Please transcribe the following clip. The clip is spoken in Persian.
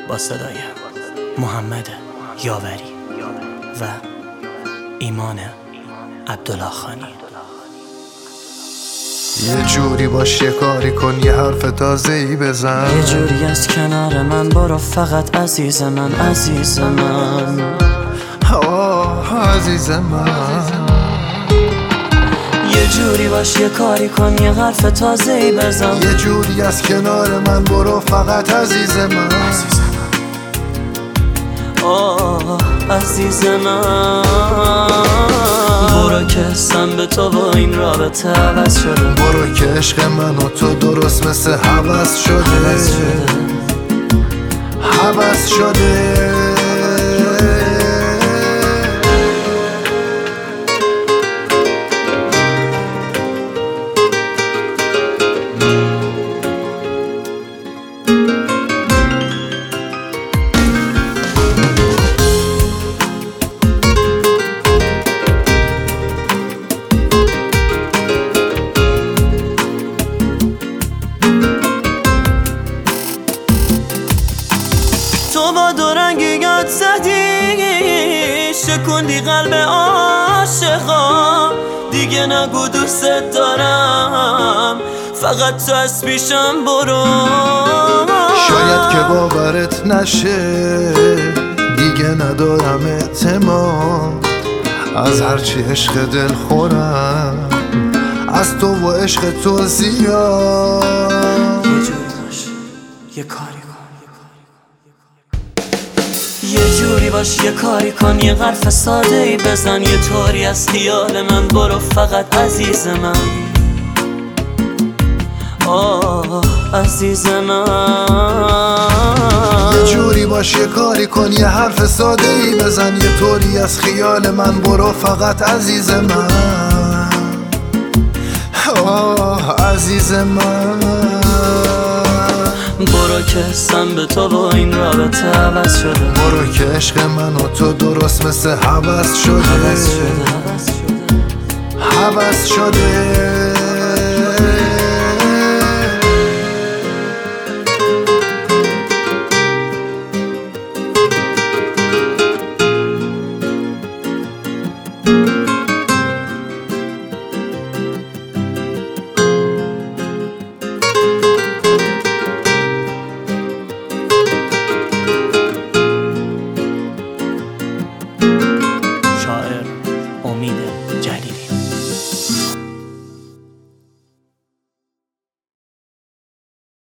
با صدای محمد یاوری و ایمان عبدالله خانی. یه جوری باش، یه کاری کن، یه حرف تازه‌ای بزن. یه جوری از کنار من برو فقط عزیز من، عزیز من، عزیز من. یه جوری باش، یه کاری کن، یه حرف تازه‌ای بزن. یه جوری از کنار من برو فقط عزیز من، عزیز من. برو که حسم به تو و این رابطه عوض شده. برو که عشق من و تو درست مثل هوس شده، هوس شده. تو با دو رنگی یاد زدی، شکوندی قلب عاشقا. دیگه نگو دوست دارم، فقط تو از پیشم برو. شاید که باورت نشه، دیگه ندارم اعتماد. از هرچی عشق دل خورم، از تو و عشق تو زیاد. یه جوری باش، یه کاری کن، یه جوری باش، یه کاری کن، یه حرف ساده‌ای بزن. یه طوری از خیال من برو فقط عزیز من، عزیز من. یه جوری باش، یه کاری کن، یه حرف ساده‌ای بزن. یه طوری از خیال من برو فقط عزیز من، عزیز من. برو که حسم به تو و این رابطه عوض شده. برو که عشق من و تو درست مثل هوس شده، هوس شده.